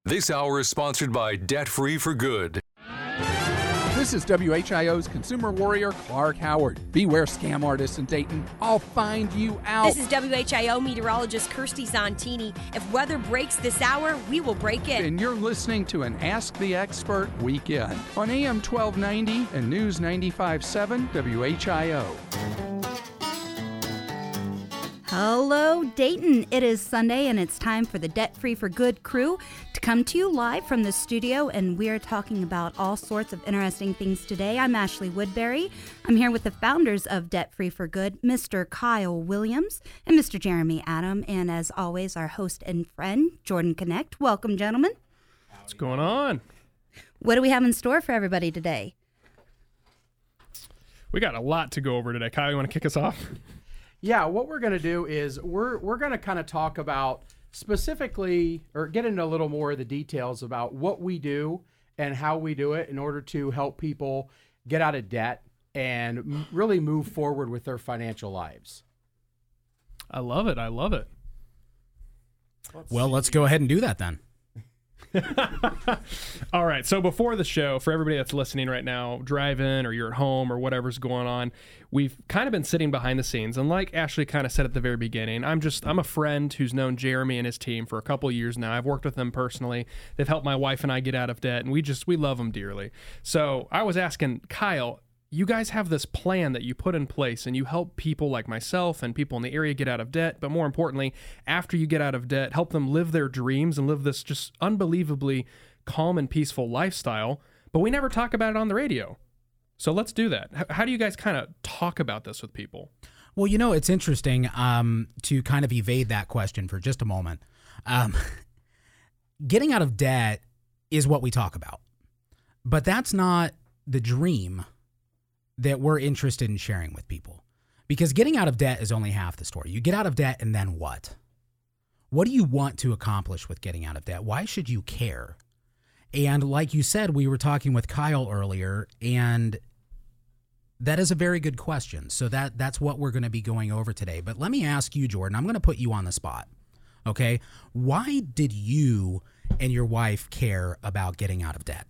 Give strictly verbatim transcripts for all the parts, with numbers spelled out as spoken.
This hour is sponsored by Debt Free for Good. This is W H I O's consumer warrior, Clark Howard. Beware scam artists in Dayton. I'll find you out. This is W H I O meteorologist Kirsty Zontini. If weather breaks this hour, we will break it. And you're listening to an Ask the Expert weekend on A M twelve ninety and News ninety-five point seven W H I O. Hello, Dayton. It is Sunday, and it's time for the Debt Free for Good crew to come to you live from the studio, and we're talking about all sorts of interesting things today. I'm Ashley Woodbury. I'm here with the founders of Debt Free for Good, Mister Kyle Williams and Mister Jeremy Adam, and as always, our host and friend, Jordan Connect. Welcome, gentlemen. What's going on? What do we have in store for everybody today? We got a lot to go over today. Kyle, you want to kick us off? Yeah, what we're going to do is we're we're going to kind of talk about specifically or get into a little more of the details about what we do and how we do it in order to help people get out of debt and m- really move forward with their financial lives. I love it. I love it. Let's well, see. let's go ahead and do that then. All right. So before the show, for everybody that's listening right now, drive in or you're at home or whatever's going on, we've kind of been sitting behind the scenes. And like Ashley kind of said at the very beginning, I'm just, I'm a friend who's known Jeremy and his team for a couple years now. I've worked with them personally. They've helped my wife and I get out of debt, and we just, we love them dearly. So I was asking Kyle, you guys have this plan that you put in place and you help people like myself and people in the area get out of debt. But more importantly, after you get out of debt, help them live their dreams and live this just unbelievably calm and peaceful lifestyle. But we never talk about it on the radio. So let's do that. H- how do you guys kind of talk about this with people? Well, you know, it's interesting um, to kind of evade that question for just a moment. Um, getting out of debt is what we talk about, but that's not the dream that we're interested in sharing with people. Because getting out of debt is only half the story. You get out of debt and then what? What do you want to accomplish with getting out of debt? Why should you care? And like you said, we were talking with Kyle earlier, and that is a very good question. So that that's what we're going to be going over today. But let me ask you, Jordan, I'm going to put you on the spot. Okay? Why did you and your wife care about getting out of debt?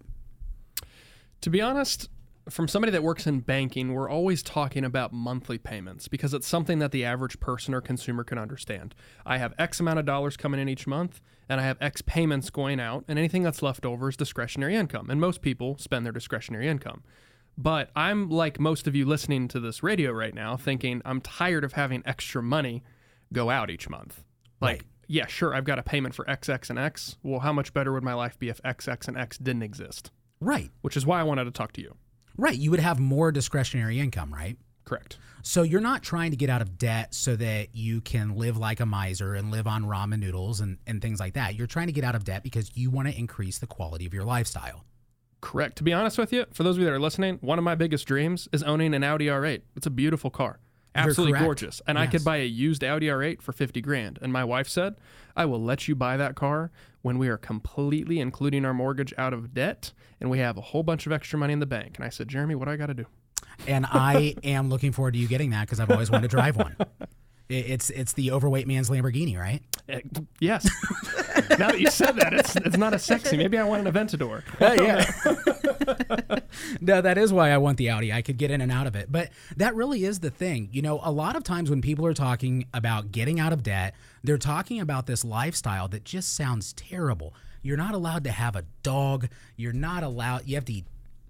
To be honest, from somebody that works in banking, we're always talking about monthly payments because it's something that the average person or consumer can understand. I have X amount of dollars coming in each month, and I have X payments going out, and anything that's left over is discretionary income. And most people spend their discretionary income. But I'm like most of you listening to this radio right now thinking I'm tired of having extra money go out each month. Like, right. Yeah, sure, I've got a payment for X, X, and X. Well, how much better would my life be if X, X, and X didn't exist? Right. Which is why I wanted to talk to you. Right. You would have more discretionary income, right? Correct. So you're not trying to get out of debt so that you can live like a miser and live on ramen noodles and, and things like that. You're trying to get out of debt because you want to increase the quality of your lifestyle. Correct. To be honest with you, for those of you that are listening, one of my biggest dreams is owning an Audi R eight. It's a beautiful car. Absolutely gorgeous. And yes. I could buy a used Audi R eight for fifty grand. And my wife said, I will let you buy that car when we are completely including our mortgage out of debt and we have a whole bunch of extra money in the bank. And I said, Jeremy, what do I got to do? And I am looking forward to you getting that because I've always wanted to drive one. It's it's the overweight man's Lamborghini, right? Uh, yes. Now that you said that, it's it's not as sexy. Maybe I want an Aventador. Uh, yeah. No, that is why I want the Audi. I could get in and out of it. But that really is the thing. You know, a lot of times when people are talking about getting out of debt, they're talking about this lifestyle that just sounds terrible. You're not allowed to have a dog. You're not allowed. You have to eat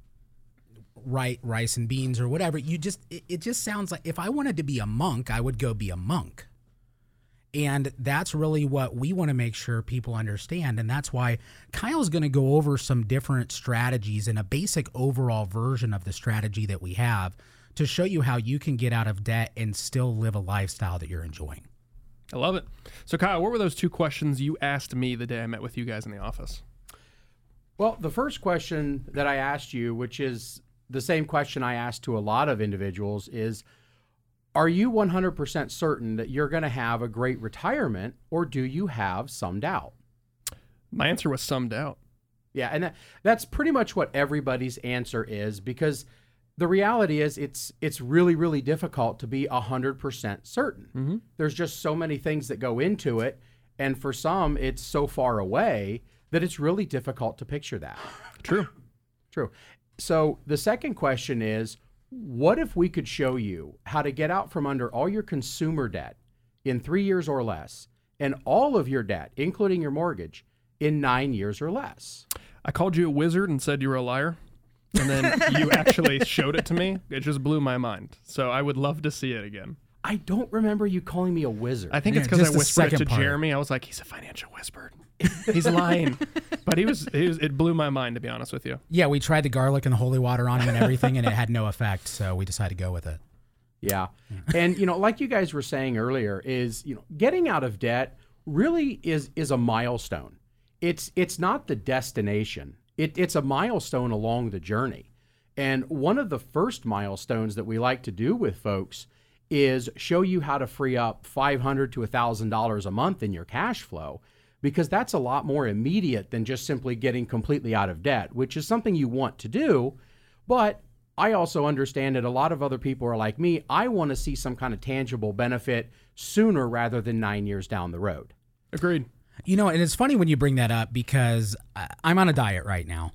right rice and beans or whatever. You just it, it just sounds like if I wanted to be a monk, I would go be a monk. And that's really what we want to make sure people understand. And that's why Kyle's going to go over some different strategies and a basic overall version of the strategy that we have to show you how you can get out of debt and still live a lifestyle that you're enjoying. I love it. So Kyle, what were those two questions you asked me the day I met with you guys in the office? Well, the first question that I asked you, which is the same question I asked to a lot of individuals, is, are you one hundred percent certain that you're going to have a great retirement, or do you have some doubt? My answer was some doubt. Yeah, and that, that's pretty much what everybody's answer is, because the reality is it's it's really, really difficult to be one hundred percent certain. Mm-hmm. There's just so many things that go into it, and for some, it's so far away that it's really difficult to picture that. True. True. So the second question is, what if we could show you how to get out from under all your consumer debt in three years or less, and all of your debt, including your mortgage, in nine years or less? I called you a wizard and said you were a liar, and then you actually showed it to me. It just blew my mind. So I would love to see it again. I don't remember you calling me a wizard. I think Yeah, it's because just I the whispered it to second part. Jeremy. I was like, he's a financial whisperer. He's lying. But he was, he was, it blew my mind, to be honest with you. Yeah, we tried the garlic and the holy water on him and everything, and it had no effect. So we decided to go with it. Yeah. And, you know, like you guys were saying earlier, is, you know, getting out of debt really is is a milestone. It's it's not the destination. It, it's a milestone along the journey. And one of the first milestones that we like to do with folks is show you how to free up five hundred dollars to one thousand dollars a month in your cash flow, because that's a lot more immediate than just simply getting completely out of debt, which is something you want to do. But I also understand that a lot of other people are like me. I want to see some kind of tangible benefit sooner rather than nine years down the road. Agreed. You know, and it's funny when you bring that up, because I- I'm on a diet right now.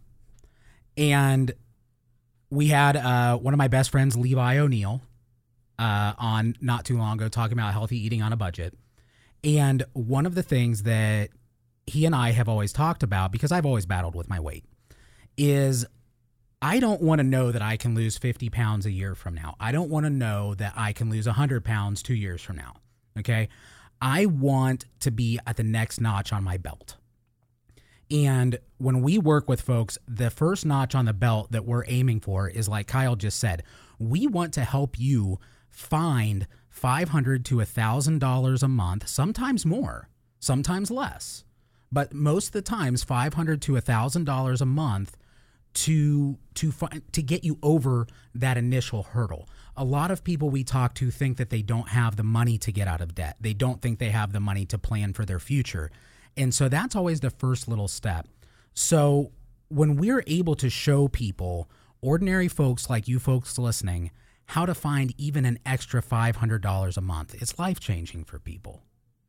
And we had uh, one of my best friends, Levi O'Neill, uh, on not too long ago talking about healthy eating on a budget. And one of the things that he and I have always talked about, because I've always battled with my weight, is I don't want to know that I can lose fifty pounds a year from now. I don't want to know that I can lose one hundred pounds two years from now. Okay? I want to be at the next notch on my belt. And when we work with folks, the first notch on the belt that we're aiming for is, like Kyle just said, we want to help you find five hundred dollars to one thousand dollars a month, sometimes more, sometimes less. But most of the times, five hundred dollars to one thousand dollars a month to to find, to get you over that initial hurdle. A lot of people we talk to think that they don't have the money to get out of debt. They don't think they have the money to plan for their future. And so that's always the first little step. So when we're able to show people, ordinary folks like you folks listening, how to find even an extra five hundred dollars a month, it's life-changing for people.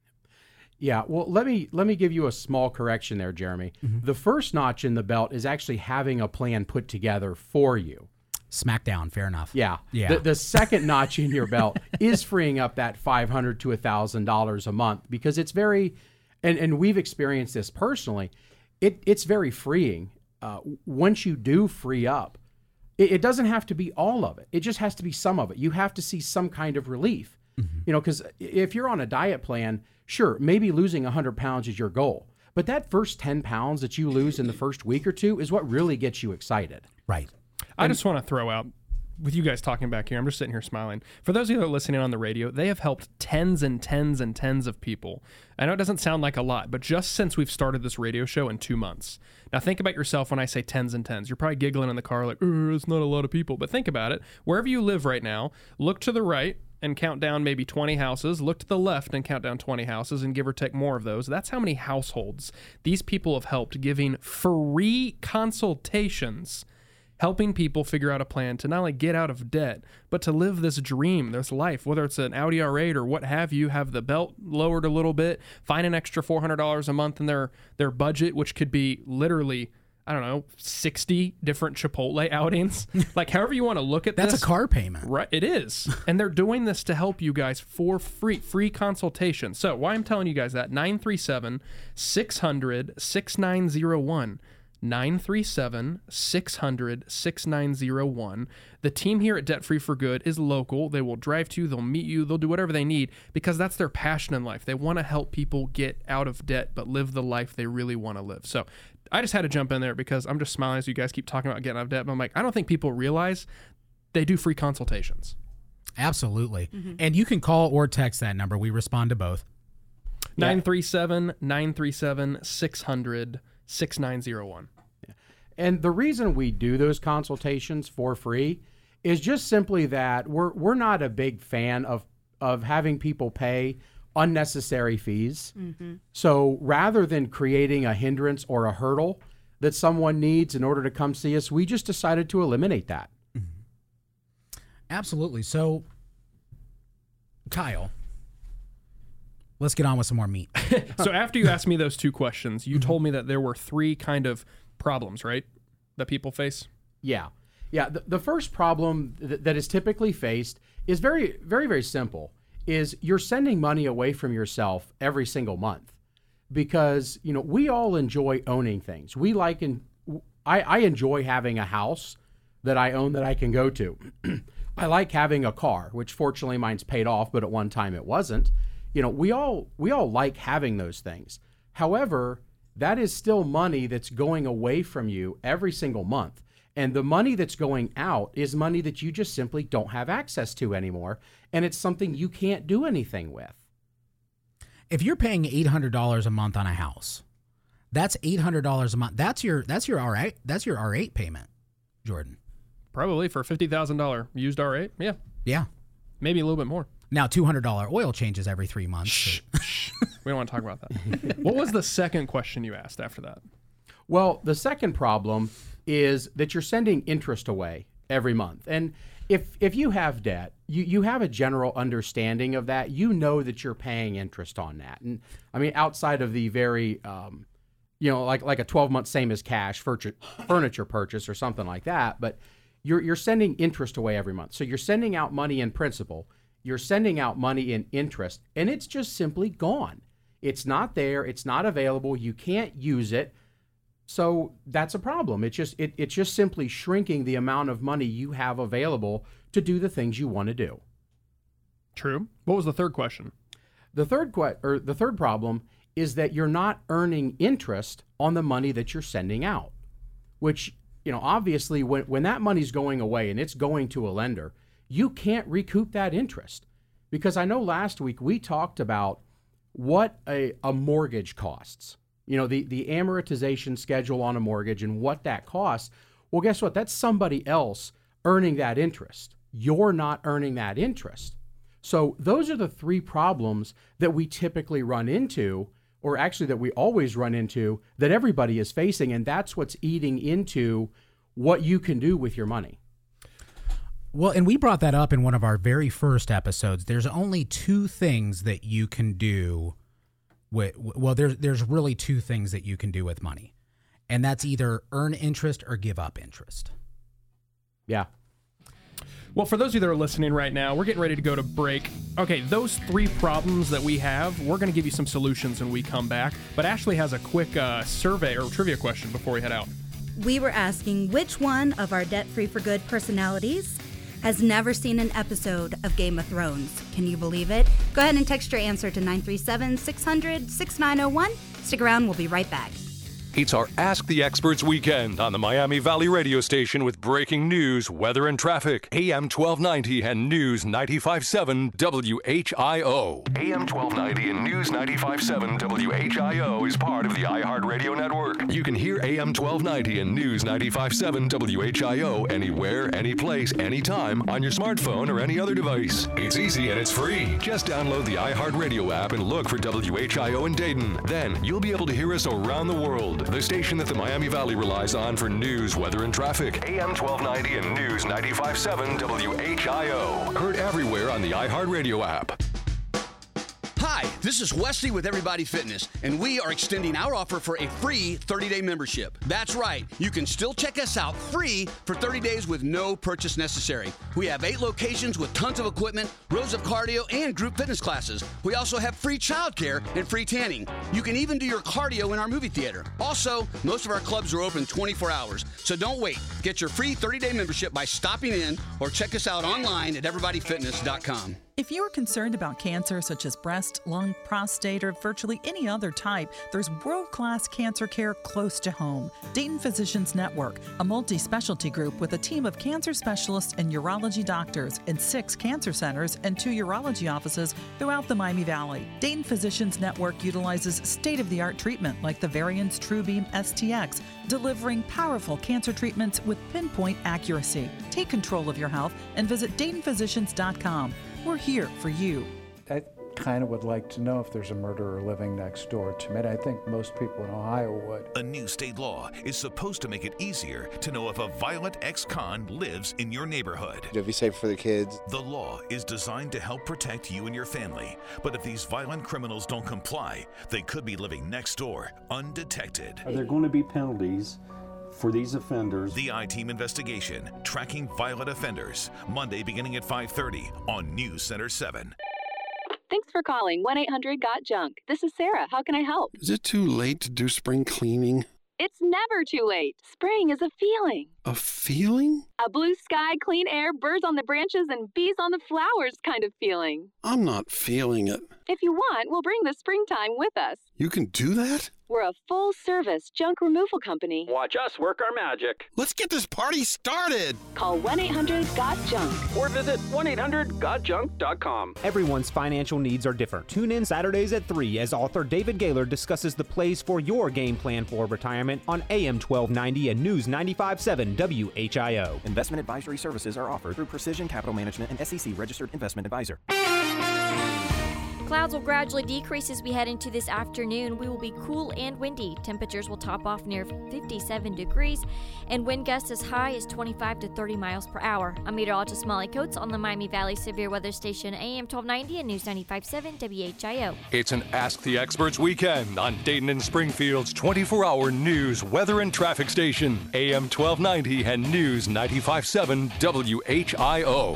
Yeah, well, let me let me give you a small correction there, Jeremy. Mm-hmm. The first notch in the belt is actually having a plan put together for you. Smackdown, fair enough. Yeah. Yeah. The, the second notch in your belt is freeing up that five hundred dollars to one thousand dollars a month, because it's very, and, and we've experienced this personally, it, it's very freeing. Uh, once you do free up, it, it doesn't have to be all of it. It just has to be some of it. You have to see some kind of relief. Mm-hmm. You know, because if you're on a diet plan, sure, maybe losing one hundred pounds is your goal. But that first ten pounds that you lose in the first week or two is what really gets you excited. Right. I just want to throw out, with you guys talking back here, I'm just sitting here smiling. For those of you that are listening on the radio, they have helped tens and tens and tens of people. I know it doesn't sound like a lot, but just since we've started this radio show in two months. Now think about yourself when I say tens and tens. You're probably giggling in the car like, it's not a lot of people. But think about it. Wherever you live right now, look to the right and count down maybe twenty houses. Look to the left and count down twenty houses, and give or take more of those. That's how many households these people have helped, giving free consultations, helping people figure out a plan to not only get out of debt, but to live this dream, this life, whether it's an Audi R eight or what have you, have the belt lowered a little bit, find an extra four hundred dollars a month in their, their budget, which could be literally, I don't know, sixty different Chipotle outings. Like, however you want to look at That's this. a car payment. Right, it is. And they're doing this to help you guys for free, free consultation. So why I'm telling you guys that, nine three seven, six hundred, six nine zero one. nine three seven, six hundred, six nine zero one. The team here at Debt Free for Good is local. They will drive to you. They'll meet you. They'll do whatever they need, because that's their passion in life. They want to help people get out of debt, but live the life they really want to live. So I just had to jump in there because I'm just smiling as you guys keep talking about getting out of debt. But I'm like, I don't think people realize they do free consultations. Absolutely. Mm-hmm. And you can call or text that number. We respond to both. nine three seven, nine three seven, six hundred, six nine zero one. And the reason we do those consultations for free is just simply that we're we're not a big fan of of having people pay unnecessary fees. Mm-hmm. So rather than creating a hindrance or a hurdle that someone needs in order to come see us, we just decided to eliminate that. Mm-hmm. Absolutely. So, Kyle, let's get on with some more meat. So after you asked me those two questions, you told me that there were three kind of problems, right, that people face? Yeah. Yeah. The, the first problem th- that is typically faced is very, very, very simple, is you're sending money away from yourself every single month because, you know, we all enjoy owning things. We like, and I, I enjoy having a house that I own that I can go to. I like having a car, which fortunately mine's paid off, but at one time it wasn't. You know, we all we all like having those things. However, that is still money that's going away from you every single month. And the money that's going out is money that you just simply don't have access to anymore. And it's something you can't do anything with. If you're paying eight hundred dollars a month on a house, that's eight hundred dollars a month. That's your that's your R eight that's your R eight payment, Jordan. Probably for a fifty thousand dollars used R eight. Yeah. Yeah. Maybe a little bit more. Now, two hundred dollars oil changes every three months. Shh. We don't want to talk about that. What was the second question you asked after that? Well, the second problem is that you're sending interest away every month. And if if you have debt, you, you have a general understanding of that. You know that you're paying interest on that. And I mean, outside of the very, um, you know, like like a twelve-month same as cash furniture, furniture purchase or something like that. But you're you're sending interest away every month. So you're sending out money in principal. You're sending out money in interest, and it's just simply gone. It's not there. It's not available. You can't use it. So that's a problem. It's just it, it's just simply shrinking the amount of money you have available to do the things you want to do. True. What was the third question? The third que- or the third problem is that you're not earning interest on the money that you're sending out, which, you know, obviously when when that money's going away and it's going to a lender, you can't recoup that interest. Because I know last week we talked about what a, a mortgage costs. You know, the, the amortization schedule on a mortgage and what that costs. Well, guess what? That's somebody else earning that interest. You're not earning that interest. So those are the three problems that we typically run into, or actually that we always run into, that everybody is facing. And that's what's eating into what you can do with your money. Well, and we brought that up in one of our very first episodes. There's only two things that you can do with, well, there's there's really two things that you can do with money. And that's either earn interest or give up interest. Yeah. Well, for those of you that are listening right now, we're getting ready to go to break. Okay, those three problems that we have, we're going to give you some solutions when we come back. But Ashley has a quick uh, survey or trivia question before we head out. We were asking which one of our Debt Free for Good personalities has never seen an episode of Game of Thrones. Can you believe it? Go ahead and text your answer to nine three seven, six hundred, six nine zero one. Stick around, we'll be right back. It's our Ask the Experts weekend on the Miami Valley radio station with breaking news, weather, and traffic. A M twelve ninety and News ninety-five point seven W H I O. A M twelve ninety and News ninety-five point seven W H I O is part of the iHeartRadio network. You can hear A M twelve ninety and News ninety-five point seven W H I O anywhere, anyplace, anytime on your smartphone or any other device. It's easy and it's free. Just download the iHeartRadio app and look for W H I O in Dayton. Then you'll be able to hear us around the world. The station that the Miami Valley relies on for news, weather, and traffic. A M twelve ninety and News ninety-five point seven W H I O. Heard everywhere on the iHeartRadio app. Hi, this is Wesley with Everybody Fitness, and we are extending our offer for a free thirty-day membership. That's right. You can still check us out free for thirty days with no purchase necessary. We have eight locations with tons of equipment, rows of cardio, and group fitness classes. We also have free childcare and free tanning. You can even do your cardio in our movie theater. Also, most of our clubs are open twenty-four hours, so don't wait. Get your free thirty-day membership by stopping in or check us out online at everybody fitness dot com. If you are concerned about cancer such as breast, lung, prostate, or virtually any other type, there's world-class cancer care close to home. Dayton Physicians Network, a multi-specialty group with a team of cancer specialists and urology doctors in six cancer centers and two urology offices throughout the Miami Valley. Dayton Physicians Network utilizes state-of-the-art treatment like the Variance TrueBeam S T X, delivering powerful cancer treatments with pinpoint accuracy. Take control of your health and visit Dayton Physicians dot com. We're here for you. I kind of would like to know if there's a murderer living next door to me. And I think most people in Ohio would. A new state law is supposed to make it easier to know if a violent ex-con lives in your neighborhood. It'll be safe for the kids. The law is designed to help protect you and your family. But if these violent criminals don't comply, they could be living next door undetected. Are there going to be penalties for these offenders? The I-Team investigation, tracking violent offenders. Monday beginning at five thirty on News Center seven. Thanks for calling one eight hundred got junk. This is Sarah. How can I help? Is it too late to do spring cleaning? It's never too late. Spring is a feeling. A feeling? A blue sky, clean air, birds on the branches, and bees on the flowers kind of feeling. I'm not feeling it. If you want, we'll bring the springtime with us. You can do that? We're a full-service junk removal company. Watch us work our magic. Let's get this party started. Call one eight hundred got junk or visit one eight hundred got junk dot com. Everyone's financial needs are different. Tune in Saturdays at three as author David Gaylor discusses the plays for your game plan for retirement on A M twelve ninety and News ninety-five point seven W H I O. Investment advisory services are offered through Precision Capital Management and S E C registered investment advisor. Clouds will gradually decrease as we head into this afternoon. We will be cool and windy. Temperatures will top off near fifty-seven degrees, and wind gusts as high as twenty-five to thirty miles per hour. I'm meteorologist Molly Coates on the Miami Valley Severe Weather Station, A M twelve ninety and News ninety-five point seven W H I O. It's an Ask the Experts weekend on Dayton and Springfield's twenty-four hour news, weather, and traffic station, A M twelve ninety and News ninety-five point seven W H I O.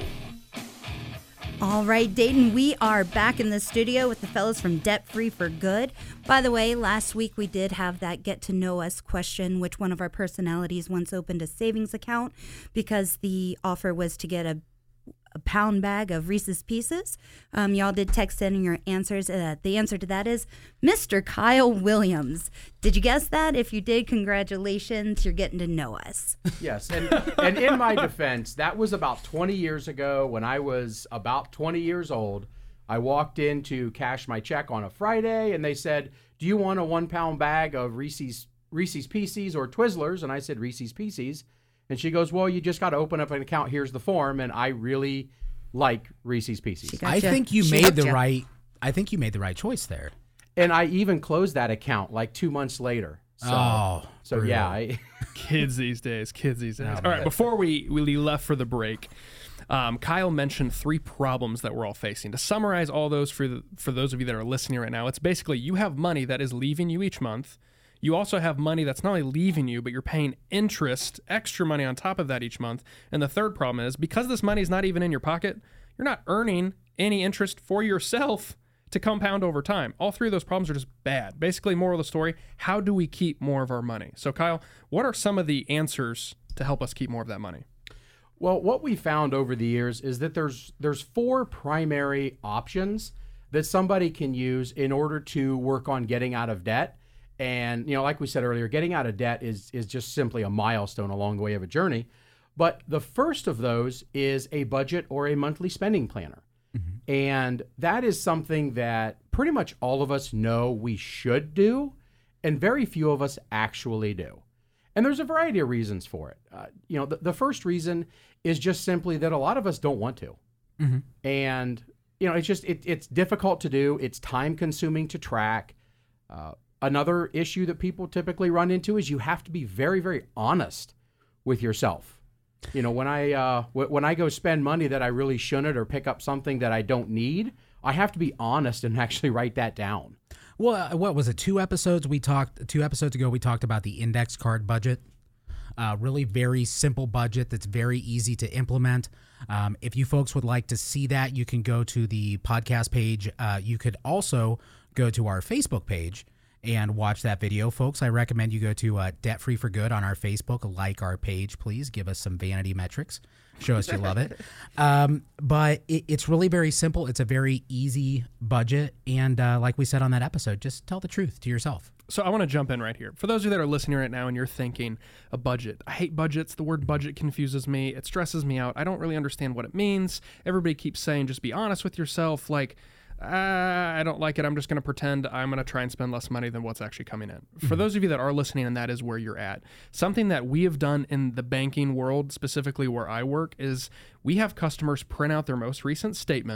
All right, Dayton, we are back in the studio with the fellas from Debt Free for Good. By the way, last week we did have that get to know us question, which one of our personalities once opened a savings account because the offer was to get a, a pound bag of Reese's Pieces. Um, y'all did text in your answers. Uh, the answer to that is Mister Kyle Williams. Did you guess that? If you did, congratulations. You're getting to know us. Yes, and, and in my defense, that was about twenty years ago when I was about twenty years old. I walked in to cash my check on a Friday, and they said, do you want a one-pound bag of Reese's Reese's Pieces or Twizzlers? And I said, Reese's Pieces. And she goes, well, you just got to open up an account. Here's the form. And I really like Reese's Pieces. I think you She made the gotcha. right. I think you made the right choice there. And I even closed that account like two months later. So, Oh, so brutal. yeah. I, Kids these days, kids these days. Oh, all right, man. before we, we left for the break, um, Kyle mentioned three problems that we're all facing. To summarize all those for the, for those of you that are listening right now, it's basically you have money that is leaving you each month. You also have money that's not only leaving you, but you're paying interest, extra money on top of that each month. And the third problem is because this money is not even in your pocket, you're not earning any interest for yourself to compound over time. All three of those problems are just bad. Basically, moral of the story, how do we keep more of our money? So Kyle, what are some of the answers to help us keep more of that money? Well, what we found over the years is that there's there's four primary options that somebody can use in order to work on getting out of debt. And, you know, like we said earlier, getting out of debt is is just simply a milestone along the way of a journey. But the first of those is a budget or a monthly spending planner. Mm-hmm. And that is something that pretty much all of us know we should do, and very few of us actually do. And there's a variety of reasons for it. Uh, you know, the, the first reason is just simply that a lot of us don't want to. Mm-hmm. And, you know, it's just, it, it's difficult to do. It's time consuming to track. Uh, another issue that people typically run into is you have to be very, very honest with yourself. You know, when I, uh, w- when I go spend money that I really shouldn't or pick up something that I don't need, I have to be honest and actually write that down. Well, uh, what was it? Two episodes we talked. Two episodes ago, we talked about the index card budget. Uh, really very simple budget that's very easy to implement. Um, if you folks would like to see that, you can go to the podcast page. Uh, you could also go to our Facebook page and watch that video, folks. I recommend you go to uh, Debt Free for Good on our Facebook. Like our page, please. Give us some vanity metrics. Show us you love it. Um, but it, it's really very simple. It's a very easy budget. And uh, like we said on that episode, just tell the truth to yourself. So I want to jump in right here. For those of you that are listening right now and you're thinking, a budget. I hate budgets. The word budget confuses me. It stresses me out. I don't really understand what it means. Everybody keeps saying, just be honest with yourself. Like, uh, I don't like it. I'm just going to pretend I'm going to try and spend less money than what's actually coming in. Mm-hmm. For those of you that are listening and that is where you're at, something that we have done in the banking world, specifically where I work, is we have customers print out their most recent statement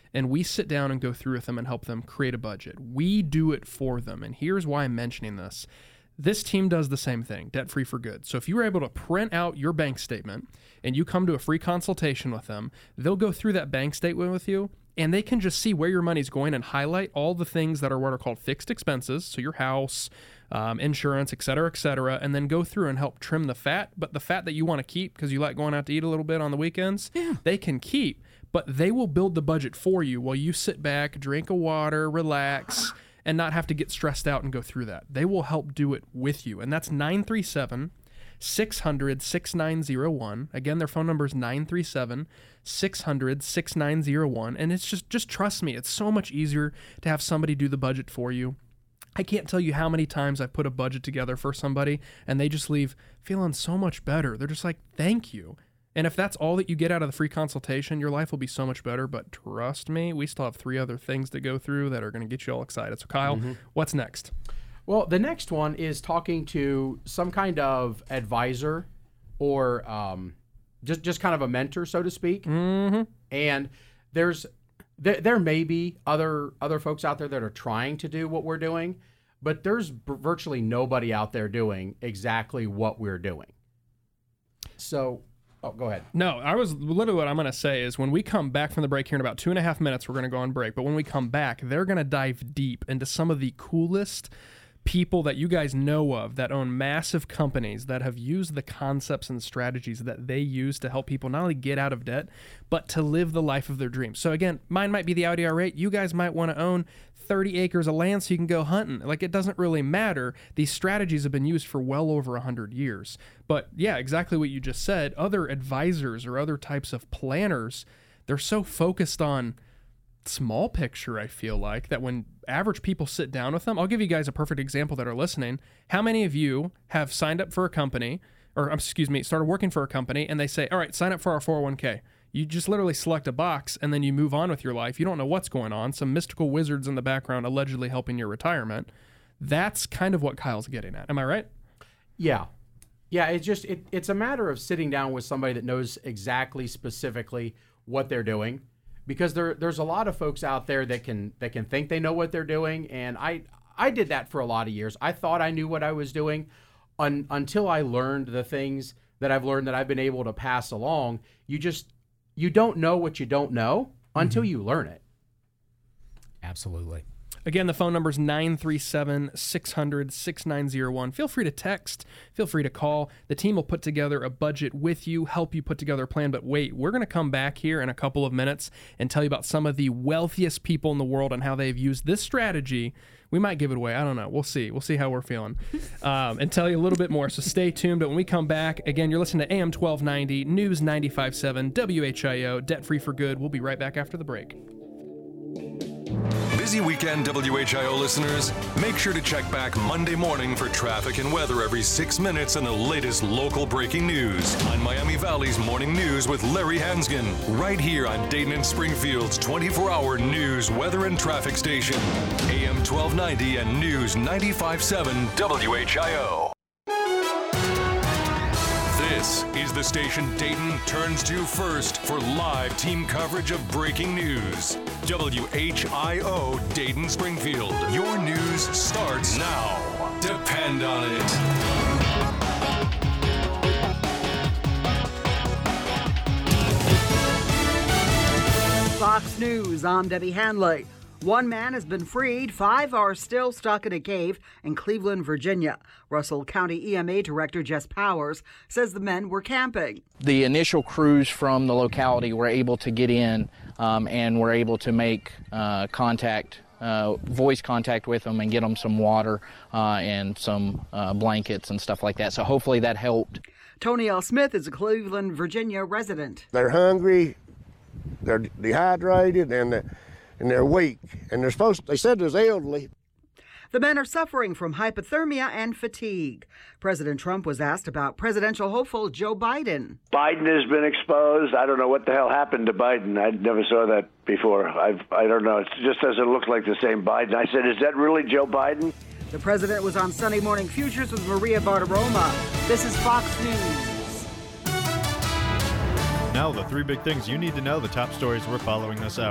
and we sit down and go through with them and help them create a budget. We do it for them, and here's why I'm mentioning this. This team does the same thing, debt-free for good. So if you were able to print out your bank statement and you come to a free consultation with them, they'll go through that bank statement with you, and they can just see where your money's going and highlight all the things that are what are called fixed expenses, so your house, um, insurance, et cetera, et cetera, and then go through and help trim the fat. But the fat that you want to keep because you like going out to eat a little bit on the weekends, yeah. they can keep, but they will build the budget for you while you sit back, drink a water, relax, and not have to get stressed out and go through that. They will help do it with you, and that's nine three seven, six hundred, six nine zero one. Again, their phone number is nine three seven, six hundred, six nine zero one, and it's just, just trust me, it's so much easier to have somebody do the budget for you. I can't tell you how many times I've put a budget together for somebody, and they just leave feeling so much better. They're just like, thank you. And if that's all that you get out of the free consultation, your life will be so much better. But trust me, we still have three other things to go through that are going to get you all excited. So, Kyle, mm-hmm. what's next? Well, the next one is talking to some kind of advisor or um, just just kind of a mentor, so to speak. Mm-hmm. And there's there, there may be other other folks out there that are trying to do what we're doing, but there's b- virtually nobody out there doing exactly what we're doing. So. Oh, go ahead. No, I was literally what I'm going to say is when we come back from the break here in about two and a half minutes, we're going to go on break. But when we come back, they're going to dive deep into some of the coolest people that you guys know of that own massive companies that have used the concepts and strategies that they use to help people not only get out of debt, but to live the life of their dreams. So again, mine might be the Audi R eight. You guys might want to own thirty acres of land so you can go hunting. Like, it doesn't really matter. These strategies have been used for well over one hundred years. But yeah, exactly what you just said. Other advisors or other types of planners, they're so focused on small picture, I feel like, that when average people sit down with them, I'll give you guys a perfect example that are listening. How many of you have signed up for a company, or excuse me, started working for a company, and they say, all right, sign up for our four oh one k. You just literally select a box and then you move on with your life. You don't know what's going on. Some mystical wizards in the background allegedly helping your retirement. That's kind of what Kyle's getting at. Am I right? Yeah. Yeah, it's just, it, it's a matter of sitting down with somebody that knows exactly specifically what they're doing, because there there's a lot of folks out there that can that can think they know what they're doing, and I I did that for a lot of years. I thought I knew what I was doing un, until I learned the things that I've learned that I've been able to pass along. You just you don't know what you don't know until mm-hmm. you learn it. Absolutely. Again, the phone number is nine three seven, six hundred, six nine zero one. Feel free to text. Feel free to call. The team will put together a budget with you, help you put together a plan. But wait, we're going to come back here in a couple of minutes and tell you about some of the wealthiest people in the world and how they've used this strategy. We might give it away. I don't know. We'll see. We'll see how we're feeling um, and tell you a little bit more. So stay tuned. But when we come back, again, you're listening to A M twelve ninety, News ninety-five point seven, W H I O, Debt Free for Good. We'll be right back after the break. Busy weekend, W H I O listeners? Make sure to check back Monday morning for traffic and weather every six minutes and the latest local breaking news on Miami Valley's Morning News with Larry Hansgen, right here on Dayton and Springfield's twenty-four hour news, weather, and traffic station, A M twelve ninety and News ninety-five point seven W H I O. This is the station Dayton turns to first for live team coverage of breaking news. W H I O Dayton Springfield. Your news starts now. Depend on it. Fox News, I'm Debbie Hanley. One man has been freed. Five are still stuck in a cave in Cleveland, Virginia. Russell County E M A Director Jess Powers says the men were camping. The initial crews from the locality were able to get in um, and were able to make uh, contact, uh, voice contact with them and get them some water uh, and some uh, blankets and stuff like that. So hopefully that helped. Tony L. Smith is a Cleveland, Virginia resident. They're hungry, they're dehydrated, and they're and they're weak, and they're supposed to, they said there's elderly. The men are suffering from hypothermia and fatigue. President Trump was asked about presidential hopeful Joe Biden. Biden has been exposed. I don't know what the hell happened to Biden. I never saw that before. I've, I don't know. It just doesn't look like the same Biden. I said, is that really Joe Biden? The president was on Sunday Morning Futures with Maria Bartiromo. This is Fox News. Now the three big things you need to know, the top stories we're following this hour.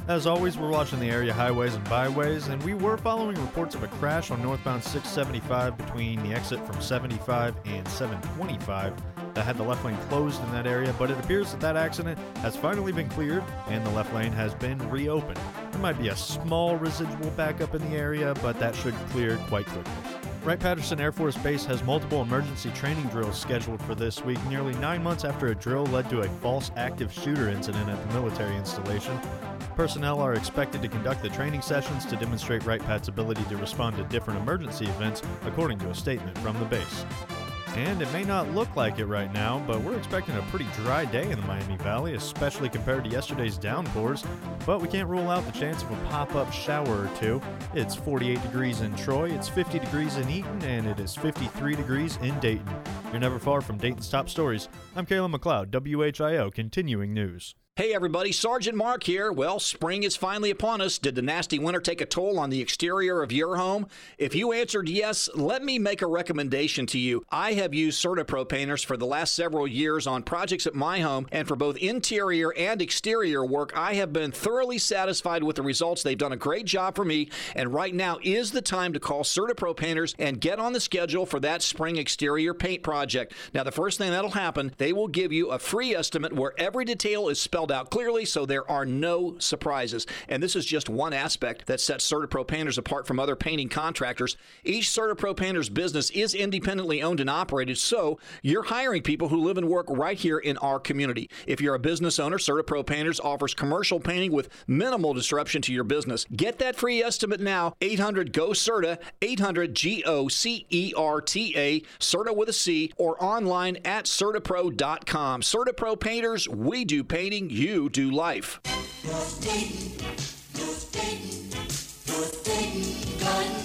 As always, we're watching the area highways and byways, and we were following reports of a crash on northbound six seventy-five between the exit from seventy-five and seven twenty-five that had the left lane closed in that area, but it appears that that accident has finally been cleared and the left lane has been reopened. There might be a small residual backup in the area, but that should clear quite quickly. Wright-Patterson Air Force Base has multiple emergency training drills scheduled for this week, nearly nine months after a drill led to a false active shooter incident at the military installation. Personnel are expected to conduct the training sessions to demonstrate Wright-Pat's ability to respond to different emergency events, according to a statement from the base. And it may not look like it right now, but we're expecting a pretty dry day in the Miami Valley, especially compared to yesterday's downpours. But we can't rule out the chance of a pop-up shower or two. It's forty-eight degrees in Troy, it's fifty degrees in Eaton, and it is fifty-three degrees in Dayton. You're never far from Dayton's top stories. I'm Caleb McLeod, W H I O Continuing News. Hey everybody, Sergeant Mark here. Well, spring is finally upon us. Did the nasty winter take a toll on the exterior of your home? If you answered yes, let me make a recommendation to you. I have used CertaPro painters for the last several years on projects at my home, and for both interior and exterior work, I have been thoroughly satisfied with the results. They've done a great job for me, and right now is the time to call CertaPro painters and get on the schedule for that spring exterior paint project. Now, the first thing that'll happen, they will give you a free estimate where every detail is spelled out clearly, so there are no surprises. And this is just one aspect that sets CertaPro painters apart from other painting contractors. Each CertaPro painter's business is independently owned and operated, so you're hiring people who live and work right here in our community. If you're a business owner, CertaPro painters offers commercial painting with minimal disruption to your business. Get that free estimate now. eight hundred G O C E R T A, eight hundred G O C E R T A, CERTA with a C, or online at CertaPro dot com. CertaPro painters, we do painting, you do life. North Dayton, North Dayton, North Dayton Garden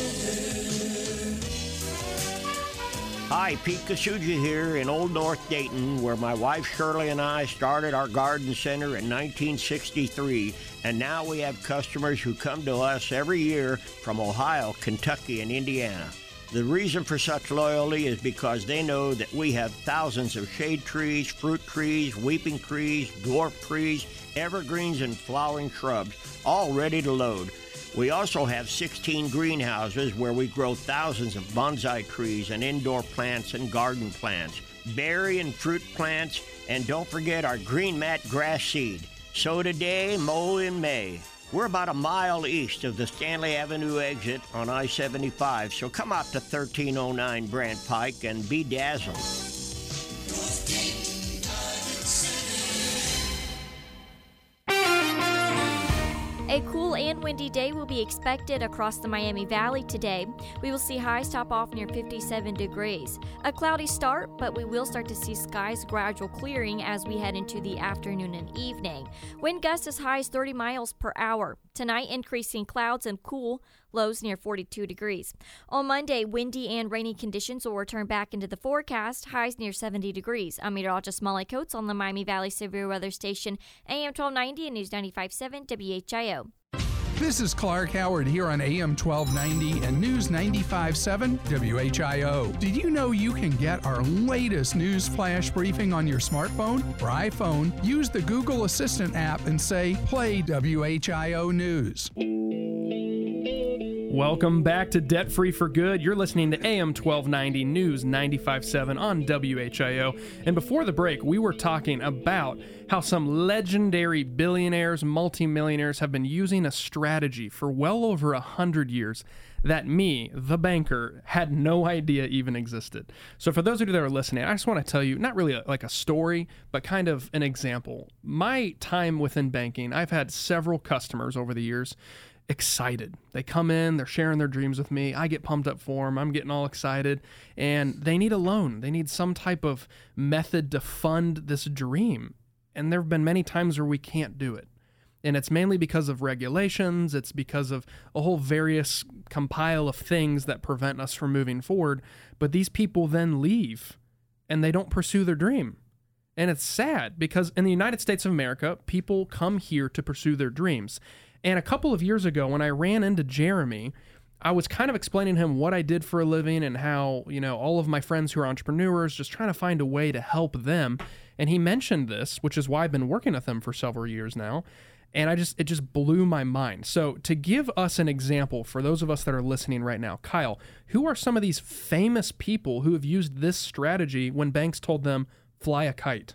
Center. Hi, Pete Kasuja here in Old North Dayton, where my wife Shirley and I started our garden center in nineteen sixty-three, and now we have customers who come to us every year from Ohio, Kentucky, and Indiana. The reason for such loyalty is because they know that we have thousands of shade trees, fruit trees, weeping trees, dwarf trees, evergreens, and flowering shrubs, all ready to load. We also have sixteen greenhouses where we grow thousands of bonsai trees and indoor plants and garden plants, berry and fruit plants, and don't forget our green mat grass seed. Sow today, mow in May. We're about a mile east of the Stanley Avenue exit on I seventy-five, so come out to thirteen oh nine Brant Pike and be dazzled. A cool and windy day will be expected across the Miami Valley today. We will see highs top off near fifty-seven degrees. A cloudy start, but we will start to see skies gradual clearing as we head into the afternoon and evening. Wind gusts as high as thirty miles per hour. Tonight, increasing clouds and cool, lows near forty-two degrees. On Monday, windy and rainy conditions will return back into the forecast, highs near seventy degrees. I'm meteorologist Molly Coates on the Miami Valley Severe Weather Station, A M twelve ninety and News ninety-five point seven W H I O. This is Clark Howard here on A M twelve ninety and News ninety-five point seven W H I O. Did you know you can get our latest news flash briefing on your smartphone or iPhone? Use the Google Assistant app and say, play W H I O News. Welcome back to Debt Free for Good. You're listening to A M twelve ninety News ninety-five point seven on W H I O. And before the break, we were talking about how some legendary billionaires, multimillionaires have been using a strategy for well over a hundred years that me, the banker, had no idea even existed. So for those of you that are listening, I just want to tell you, not really a, like a story, but kind of an example. My time within banking, I've had several customers over the years excited. They come in, they're sharing their dreams with me. I get pumped up for them. I'm getting all excited. And they need a loan. They need some type of method to fund this dream. And there have been many times where we can't do it. And it's mainly because of regulations. It's because of a whole various compile of things that prevent us from moving forward. But these people then leave and they don't pursue their dream. And it's sad because in the United States of America, people come here to pursue their dreams. And a couple of years ago, when I ran into Jeremy, I was kind of explaining to him what I did for a living and how, you know, all of my friends who are entrepreneurs, just trying to find a way to help them. And he mentioned this, which is why I've been working with him for several years now. And I just it just blew my mind. So to give us an example for those of us that are listening right now, Kyle, who are some of these famous people who have used this strategy when banks told them, fly a kite?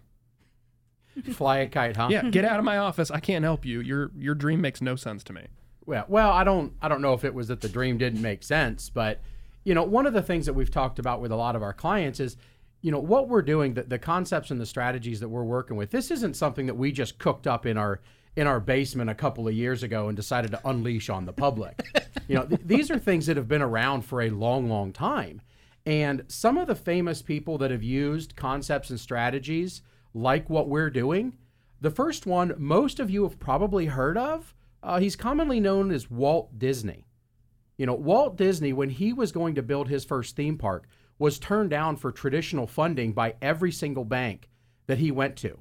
Fly a kite, huh? Yeah, get out of my office. I can't help you. Your your dream makes no sense to me. Well, well, I don't I don't know if it was that the dream didn't make sense, but you know, one of the things that we've talked about with a lot of our clients is, you know, what we're doing, the, the concepts and the strategies that we're working with. This isn't something that we just cooked up in our in our basement a couple of years ago and decided to unleash on the public. You know, th- these are things that have been around for a long, long time. And some of the famous people that have used concepts and strategies like what we're doing, the first one most of you have probably heard of, uh, he's commonly known as Walt Disney. You know, Walt Disney, when he was going to build his first theme park, was turned down for traditional funding by every single bank that he went to.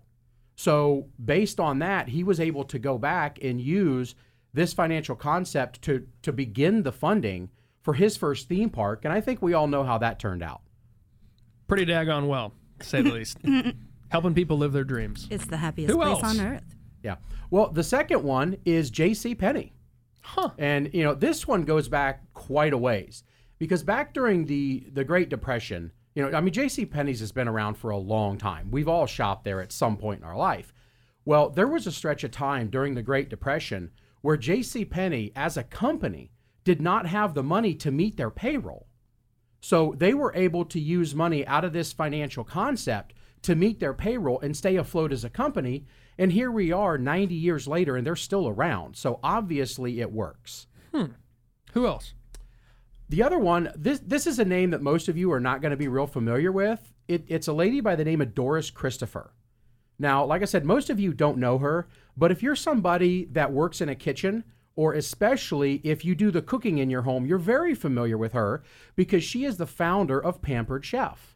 So based on that, he was able to go back and use this financial concept to, to begin the funding for his first theme park. And I think we all know how that turned out. Pretty daggone well, to say the least. Helping people live their dreams. It's the happiest Who place else? on earth. Yeah. Well, the second one is J C Penney. Huh. And, you know, this one goes back quite a ways. Because back during the, the Great Depression, you know, I mean, J C Penney's has been around for a long time. We've all shopped there at some point in our life. Well, there was a stretch of time during the Great Depression where J C Penney, as a company, did not have the money to meet their payroll. So they were able to use money out of this financial concept to meet their payroll and stay afloat as a company. And here we are ninety years later, and they're still around. So obviously it works. Hmm. Who else? The other one, this this is a name that most of you are not going to be real familiar with. It, it's a lady by the name of Doris Christopher. Now, like I said, most of you don't know her, but if you're somebody that works in a kitchen, or especially if you do the cooking in your home, you're very familiar with her because she is the founder of Pampered Chef.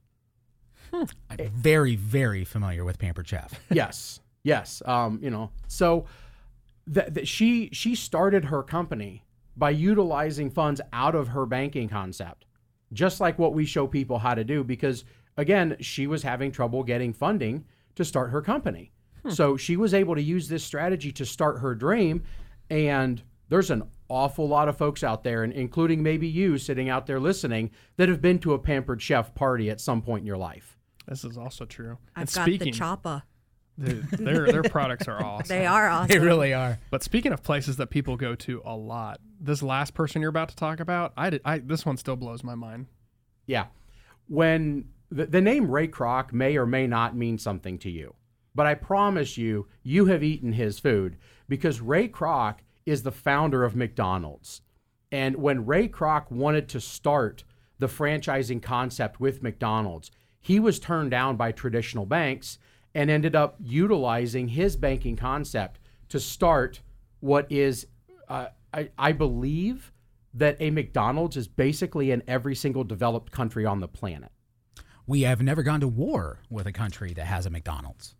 I'm very, very familiar with Pampered Chef. Yes, yes. Um, you know, so that th- she she started her company by utilizing funds out of her banking concept, just like what we show people how to do, because again, she was having trouble getting funding to start her company. Hmm. So she was able to use this strategy to start her dream. And there's an awful lot of folks out there, and including maybe you sitting out there listening, that have been to a Pampered Chef party at some point in your life. This is also true. I've and got speaking, the Choppa. Dude, their their products are awesome. They are awesome. They really are. But speaking of places that people go to a lot, this last person you're about to talk about, I did. I this one still blows my mind. Yeah, when the, the name Ray Kroc may or may not mean something to you, but I promise you, you have eaten his food, because Ray Kroc is the founder of McDonald's. And when Ray Kroc wanted to start the franchising concept with McDonald's, he was turned down by traditional banks and ended up utilizing his banking concept to start what is, uh, I, I believe that a McDonald's is basically in every single developed country on the planet. We have never gone to war with a country that has a McDonald's.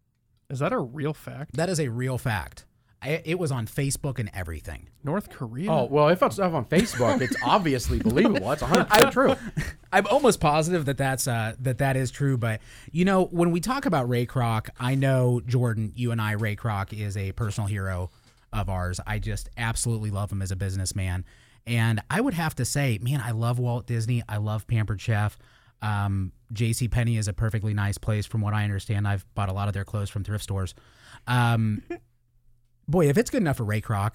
Is that a real fact? That is a real fact. I, it was on Facebook and everything. North Korea? Oh, well, if it's up on Facebook, it's obviously believable. That's one hundred percent true. I'm almost positive that that's uh, that that is true. But, you know, when we talk about Ray Kroc, I know, Jordan, you and I, Ray Kroc is a personal hero of ours. I just absolutely love him as a businessman. And I would have to say, man, I love Walt Disney. I love Pampered Chef. Um, JCPenney is a perfectly nice place from what I understand. I've bought a lot of their clothes from thrift stores. Um Boy, if it's good enough for Ray Kroc,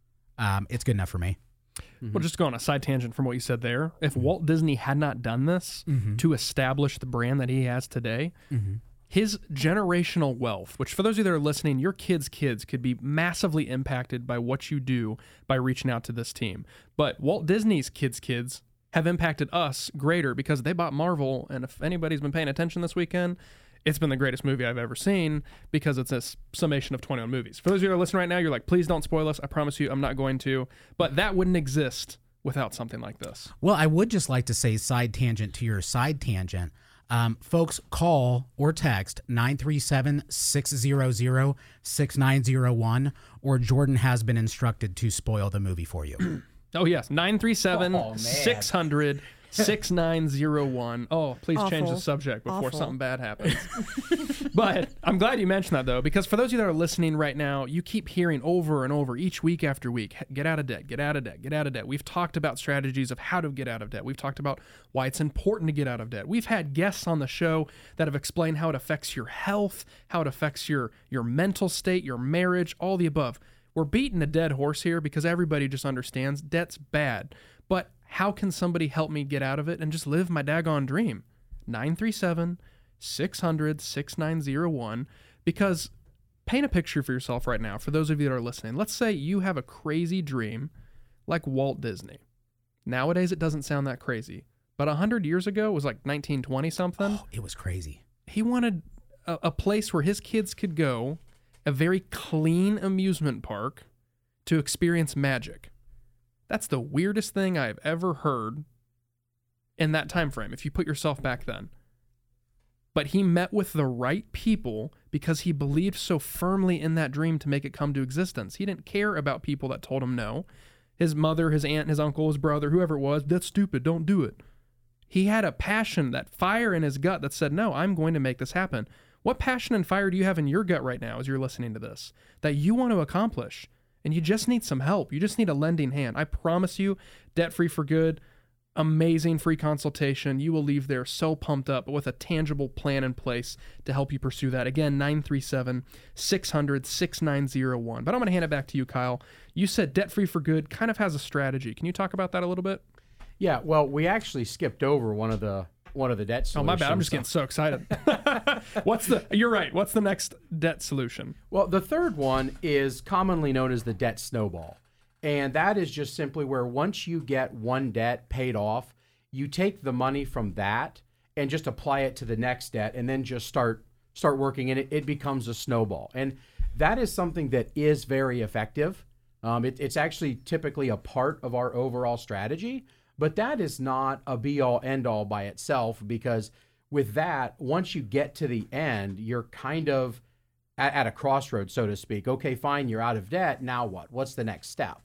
um, it's good enough for me. Mm-hmm. Well, just go on a side tangent from what you said there. If mm-hmm. Walt Disney had not done this mm-hmm. to establish the brand that he has today, mm-hmm. his generational wealth, which for those of you that are listening, your kids' kids could be massively impacted by what you do by reaching out to this team. But Walt Disney's kids' kids have impacted us greater because they bought Marvel. And if anybody's been paying attention this weekend, it's been the greatest movie I've ever seen because it's a summation of twenty-one movies. For those of you who are listening right now, you're like, please don't spoil us. I promise you I'm not going to. But that wouldn't exist without something like this. Well, I would just like to say, side tangent to your side tangent. Um, folks, call or text nine three seven, six zero zero, six nine zero one, or Jordan has been instructed to spoil the movie for you. Oh, yes. nine three seven, six hundred, six nine zero one. Oh, please change Awful. the subject before Awful. something bad happens. But I'm glad you mentioned that, though, because for those of you that are listening right now, you keep hearing over and over each week after week, get out of debt, get out of debt, get out of debt. We've talked about strategies of how to get out of debt. We've talked about why it's important to get out of debt. We've had guests on the show that have explained how it affects your health, how it affects your, your mental state, your marriage, all the above. We're beating a dead horse here because everybody just understands debt's bad. But how can somebody help me get out of it and just live my daggone dream? nine three seven, six hundred, six nine zero one. Because paint a picture for yourself right now, for those of you that are listening. Let's say you have a crazy dream like Walt Disney. Nowadays, it doesn't sound that crazy. But one hundred years ago, it was like nineteen twenty something. Oh, it was crazy. He wanted a, a place where his kids could go, a very clean amusement park, to experience magic. That's the weirdest thing I've ever heard in that time frame, if you put yourself back then. But he met with the right people because he believed so firmly in that dream to make it come to existence. He didn't care about people that told him no. His mother, his aunt, his uncle, his brother, whoever it was, that's stupid, don't do it. He had a passion, that fire in his gut that said, no, I'm going to make this happen. What passion and fire do you have in your gut right now as you're listening to this that you want to accomplish? And you just need some help. You just need a lending hand. I promise you, Debt Free for Good, amazing free consultation. You will leave there so pumped up with a tangible plan in place to help you pursue that. Again, nine three seven, six hundred, six nine zero one. But I'm going to hand it back to you, Kyle. You said Debt Free for Good kind of has a strategy. Can you talk about that a little bit? Yeah, well, we actually skipped over one of the one of the debt solutions. Oh, my bad. I'm just getting so excited. What's the, you're right. What's the next debt solution? Well, the third one is commonly known as the debt snowball. And that is just simply where once you get one debt paid off, you take the money from that and just apply it to the next debt and then just start start working, and it, it becomes a snowball. And that is something that is very effective. Um, it, it's actually typically a part of our overall strategy. But that is not a be-all, end-all by itself, because with that, once you get to the end, you're kind of at, at a crossroads, so to speak. Okay, fine, you're out of debt. Now what? What's the next step?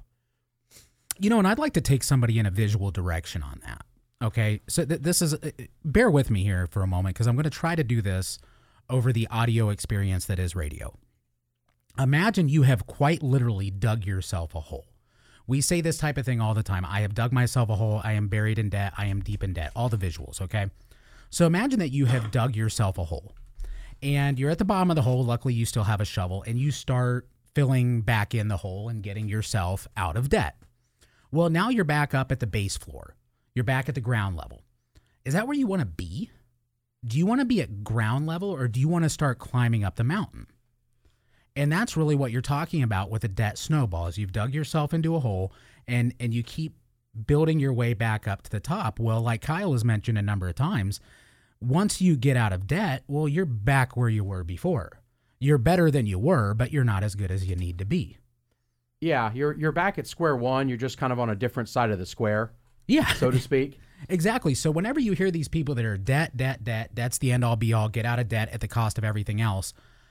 You know, and I'd like to take somebody in a visual direction on that. Okay, so th- this is, uh, bear with me here for a moment, because I'm going to try to do this over the audio experience that is radio. Imagine you have quite literally dug yourself a hole. We say this type of thing all the time. I have dug myself a hole. I am buried in debt. I am deep in debt. All the visuals, okay? So imagine that you have dug yourself a hole, and you're at the bottom of the hole. Luckily, you still have a shovel, and you start filling back in the hole and getting yourself out of debt. Well, now you're back up at the base floor. You're back at the ground level. Is that where you want to be? Do you want to be at ground level, or do you want to start climbing up the mountain? And that's really what you're talking about with a debt snowball, is you've dug yourself into a hole and, and you keep building your way back up to the top. Well, like Kyle has mentioned a number of times, once you get out of debt, well, you're back where you were before. You're better than you were, but you're not as good as you need to be. Yeah, you're you're back at square one. You're just kind of on a different side of the square. Yeah. So to speak. Exactly. So whenever you hear these people that are debt, debt, debt, debt's the end all be all, get out of debt at the cost of everything else.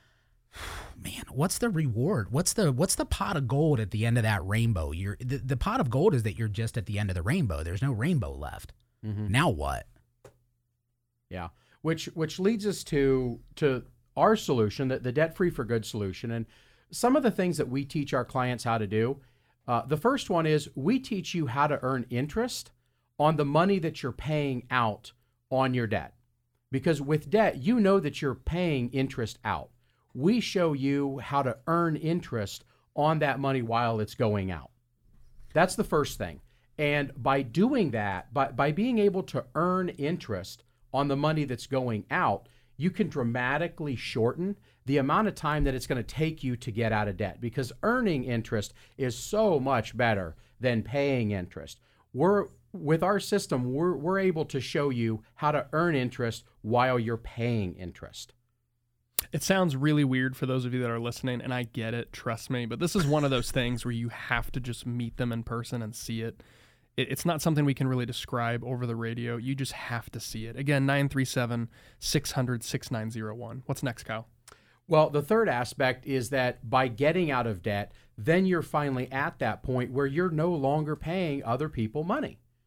Man, what's the reward? What's the what's the pot of gold at the end of that rainbow? You're the, the pot of gold is that you're just at the end of the rainbow. There's no rainbow left. Mm-hmm. Now what? Yeah. Which which leads us to to our solution, the, the Debt Free for Good solution. And some of the things that we teach our clients how to do. Uh, the first one is we teach you how to earn interest on the money that you're paying out on your debt. Because with debt, you know that you're paying interest out. We show you how to earn interest on that money while it's going out. That's the first thing. And by doing that, by, by being able to earn interest on the money that's going out, you can dramatically shorten the amount of time that it's going to take you to get out of debt, because earning interest is so much better than paying interest. We're with our system, we're, we're able to show you how to earn interest while you're paying interest. It sounds really weird for those of you that are listening, and I get it, trust me, but this is one of those things where you have to just meet them in person and see it. it. It's not something we can really describe over the radio. You just have to see it. Again, nine three seven, six hundred, six nine zero one. What's next, Kyle? Well, the third aspect is that by getting out of debt, then you're finally at that point where you're no longer paying other people money.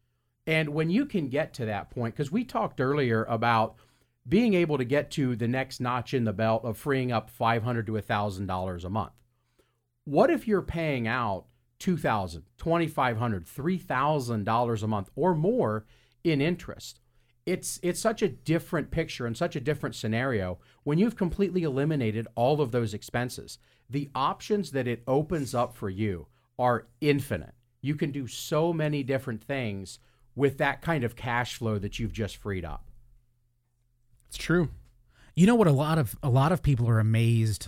And when you can get to that point, because we talked earlier about being able to get to the next notch in the belt of freeing up five hundred dollars to one thousand dollars a month. What if you're paying out two thousand dollars, twenty-five hundred dollars, three thousand dollars a month or more in interest? It's it's such a different picture and such a different scenario when you've completely eliminated all of those expenses. The options that it opens up for you are infinite. You can do so many different things with that kind of cash flow that you've just freed up. It's true. You know what? A lot of a lot of people are amazed.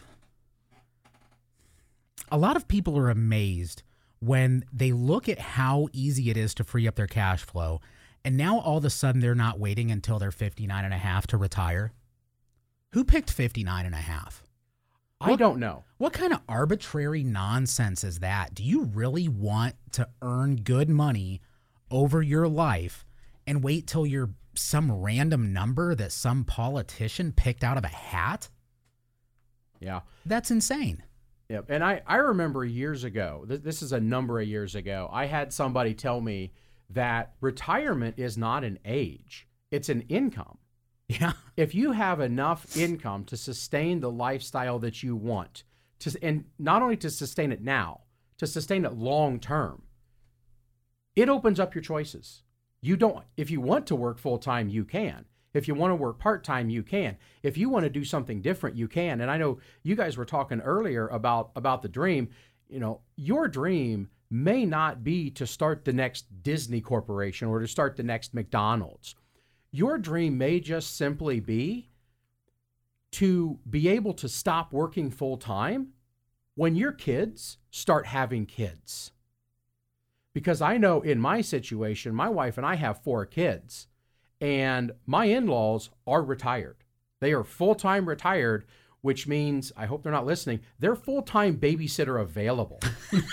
A lot of people are amazed when they look at how easy it is to free up their cash flow, and now all of a sudden they're not waiting until they're fifty-nine and a half to retire. Who picked fifty-nine and a half? I don't know. What kind of arbitrary nonsense is that? Do you really want to earn good money over your life and wait till you're some random number that some politician picked out of a hat? Yeah. That's insane. Yep. And I, I remember years ago, th- this is a number of years ago, I had somebody tell me that retirement is not an age, it's an income. Yeah. If you have enough income to sustain the lifestyle that you want, to, and not only to sustain it now, to sustain it long term, it opens up your choices. You don't, if you want to work full time, you can. If you want to work part time, you can. If you want to do something different, you can. And I know you guys were talking earlier about, about the dream. You know, your dream may not be to start the next Disney Corporation or to start the next McDonald's. Your dream may just simply be to be able to stop working full time when your kids start having kids. Because I know in my situation, my wife and I have four kids, and my in-laws are retired. They are full-time retired, which means, I hope they're not listening, they're full-time babysitter available.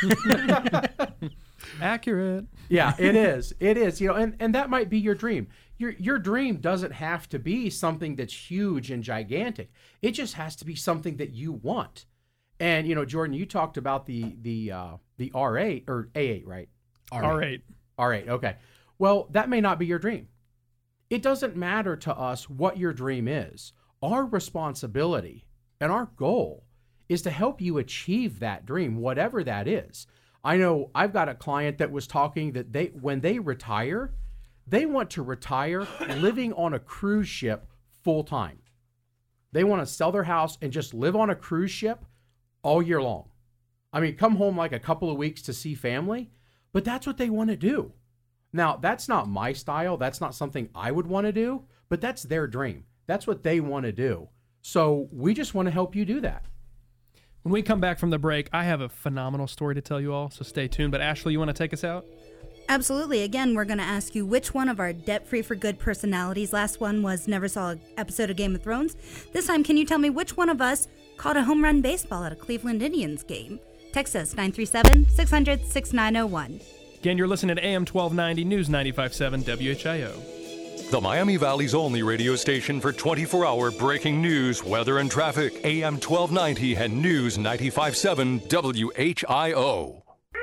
Accurate. Yeah, it is. It is. You know, and, and that might be your dream. Your your dream doesn't have to be something that's huge and gigantic. It just has to be something that you want. And you know, Jordan, you talked about the the uh, the R eight or A eight, right? R eight. R eight. Okay. Well, that may not be your dream. It doesn't matter to us what your dream is. Our responsibility and our goal is to help you achieve that dream, whatever that is. I know I've got a client that was talking that they when they retire, they want to retire living on a cruise ship full time. They want to sell their house and just live on a cruise ship all year long. I mean, come home like a couple of weeks to see family, but that's what they want to do. Now, that's not my style. That's not something I would want to do, but that's their dream. That's what they want to do. So we just want to help you do that. When we come back from the break, I have a phenomenal story to tell you all, so stay tuned. But Ashley, you want to take us out? Absolutely. Again, we're going to ask you which one of our debt-free for good personalities. Last one was never saw an episode of Game of Thrones. This time, can you tell me which one of us caught a home run baseball at a Cleveland Indians game? Text us nine three seven, six hundred, six nine zero one. Again, you're listening to A M twelve ninety News ninety-five point seven W H I O. The Miami Valley's only radio station for twenty-four hour breaking news, weather, and traffic. A M twelve ninety and News ninety-five point seven W H I O.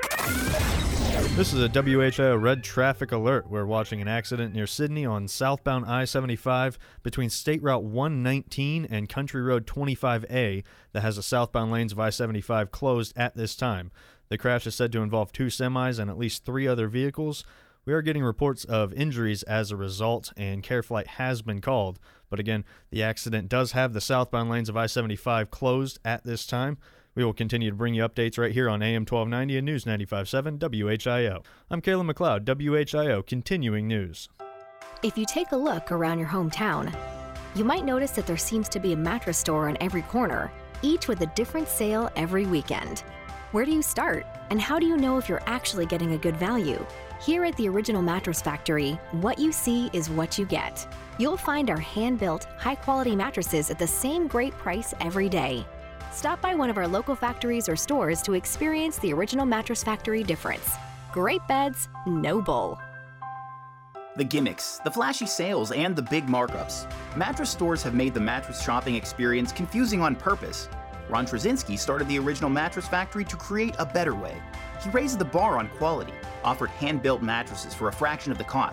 This is a W H I O red traffic alert. We're watching an accident near Sydney on southbound I seventy-five between State Route one nineteen and Country Road twenty-five A that has the southbound lanes of I seventy-five closed at this time. The crash is said to involve two semis and at least three other vehicles. We are getting reports of injuries as a result, and care flight has been called. But again, the accident does have the southbound lanes of I seventy-five closed at this time. We will continue to bring you updates right here on A M twelve ninety and News ninety-five point seven W H I O. I'm Caleb McLeod, W H I O Continuing News. If you take a look around your hometown, you might notice that there seems to be a mattress store on every corner, each with a different sale every weekend. Where do you start? And how do you know if you're actually getting a good value? Here at the Original Mattress Factory, what you see is what you get. You'll find our hand-built, high-quality mattresses at the same great price every day. Stop by one of our local factories or stores to experience the Original Mattress Factory difference. Great beds, no bull. The gimmicks, the flashy sales, and the big markups. Mattress stores have made the mattress shopping experience confusing on purpose. Ron Trzynski started the Original Mattress Factory to create a better way. He raised the bar on quality, offered hand-built mattresses for a fraction of the cost,